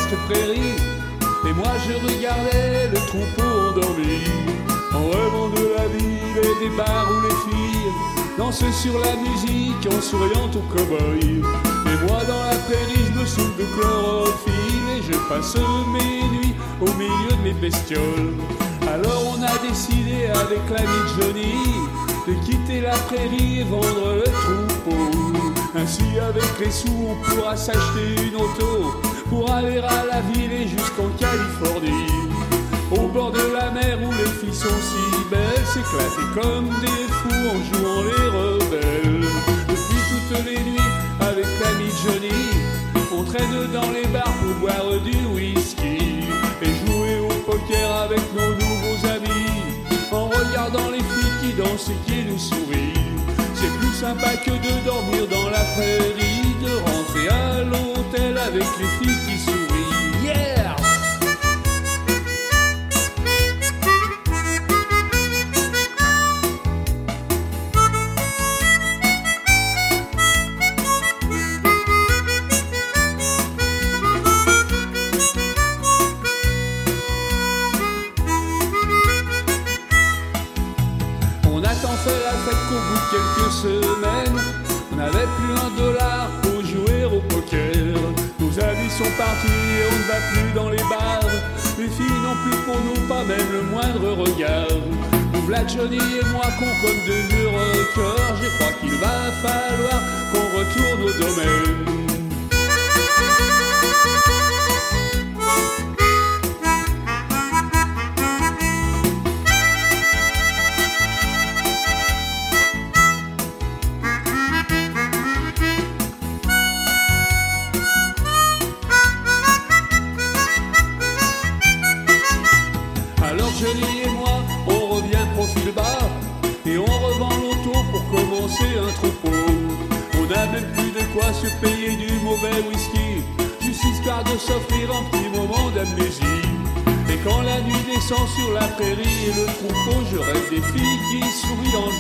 vaste prairie. Et moi je regardais le troupeau endormi, en rêvant de la ville et des bars où les filles dansent sur la musique en souriant aux cow-boys. Et moi dans la prairie je me souffle de chlorophylle et je passe mes nuits au milieu de mes bestioles. Alors on a décidé avec l'ami Johnny de quitter la prairie et vendre le troupeau. Ainsi avec les sous on pourra s'acheter une auto pour aller à la ville et jusqu'en Californie. Au bord de la mer où les filles sont si belles, s'éclater comme des fous en jouant les rebelles. Depuis toutes les nuits avec l'ami Johnny, on traîne dans les bars pour boire du whisky et jouer au poker avec nos nouveaux amis, en regardant les filles qui dansent et qui nous sourient. C'est plus sympa que de dormir dans la prairie, de rentrer à l'hôtel avec les filles qui sourient. Yeah! On a tant fait la fête qu'au bout de quelques semaines, on n'avait plus $1 pour jouer au poker. Nos amis sont partis et on ne va plus dans les bars. Les filles n'ont plus pour nous pas même le moindre regard. Nous voilà Johnny et moi qu'on comme de vieux rockers. Je crois qu'il va falloir qu'on retourne au domaine. Alors Johnny et moi, on revient profil bas et on revend l'auto pour commencer un troupeau. On n'a même plus de quoi se payer du mauvais whisky, juste histoire de s'offrir un petit moment d'amnésie. Et quand la nuit descend sur la prairie et le troupeau, je rêve des filles qui sourient en